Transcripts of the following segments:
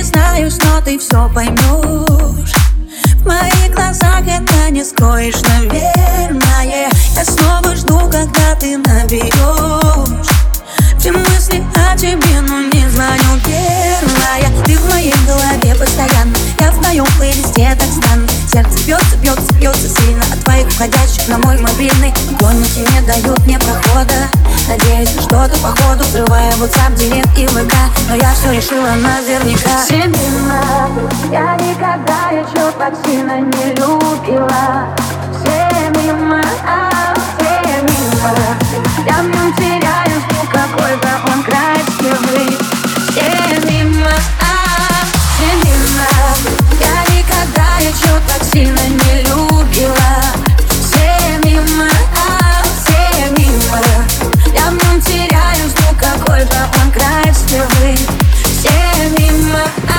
признаюсь, но ты все поймешь. В моих глазах это не скроешь, наверное. Я снова жду, когда ты наберешь. Все мысли о тебе, но не звоню первая. Ты в моей голове постоянно, я в твоем плейлисте так странно. Сердце бьется, бьется, бьется сильно от твоих входящих на мой мобильный. Поклонники не дают мне прохода. Надеюсь на что-то походу, взрывая WhatsApp, Директ и ВК. Но я все решила наверняка. Все мимо, я никогда еще так сильно не любила. Все мимо, все мимо. Я в нем теряюсь, ну какой-то он красивый. Все мимо, все мимо. Я никогда еще так сильно не любила. Все мимо, все мимо. Я в нем теряюсь, ну какой-то он красивый. Все мимо,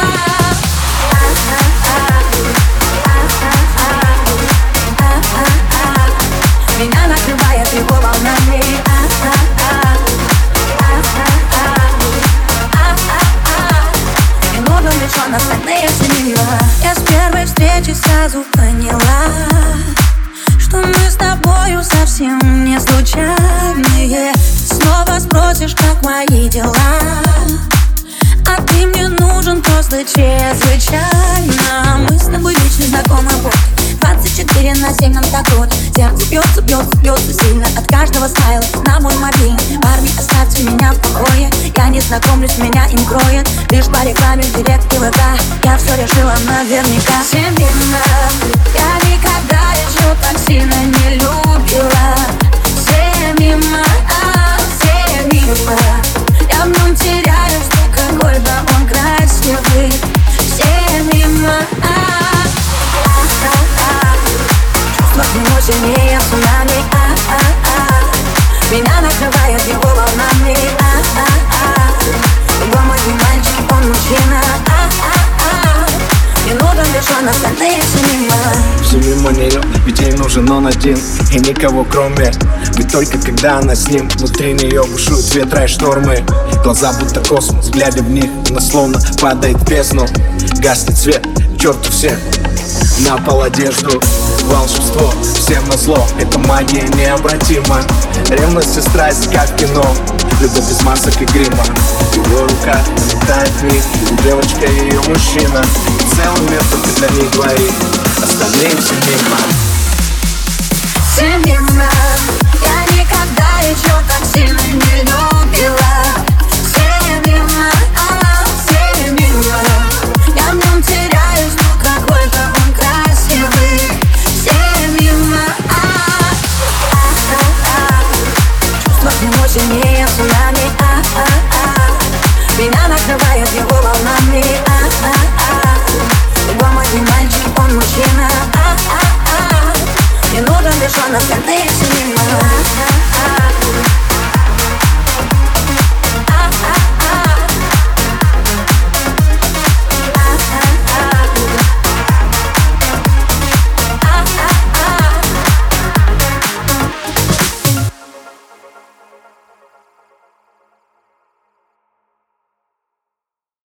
меня накрывает его волнами. Не нужно лишь остальные все мимо. Я с первой встречи сразу поняла, что мы с тобою совсем не случайные. Снова спросишь, как мои дела, а ты мне нужен просто чрезвычайно. Мы с тобой лично знакомы, 24/7 нам так круто. Сердце бьется, бьется, бьется сильно от каждого смайла на мой мобильный. Парни, оставьте меня в покое. Я не знакомлюсь, меня им кроет лишь по рекламе в Директ и ВК. Я все решила наверняка. Все мимо, я никогда еще так сильно не любила. Все мимо, все мимо. Я в нем теряюсь, ну какой-то он красивый. Все мимо, чувства к нему сильнее цунами. Меня накрывает его волнами. Любой мой мальчик, он мужчина. Не нужен лишь он, остальные все мимо. Все мимо нее, ведь ей нужен он один и никого кроме. Ведь только когда она с ним, внутри нее бушуют ветра и штормы. Глаза будто космос, глядя в них, она словно падает в бездну. Гаснет свет, к черту всех, на пол одежду. Волшебство, всем назло, это магия необратима. Ревность и страсть, как в кино, любовь без масок и грима. Его рука летает в них, девочка и ее мужчина. Целый мир только для них двоих, остальные все мимо. Все мимо, я никогда еще так сильно не любила. Все мимо, все мимо. Я в нем теряюсь, ну какой-то он красивый. Все мимо, чувства к нему сильнее цунами. Меня накрывает его волнами. Любой мой мальчик, он мужчина. Не нужен лишь он, остальные все